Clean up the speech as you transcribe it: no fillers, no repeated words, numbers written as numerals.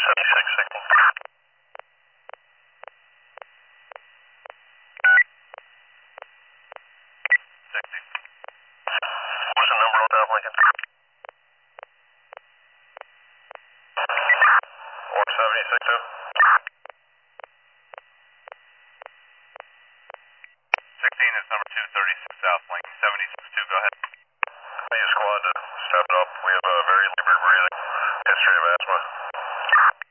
What's the number on top, Lincoln? 1762. 16 is number 236 South Lincoln 762. Go ahead. I need a squad to step it up. We have a very labored breathing history of asthma.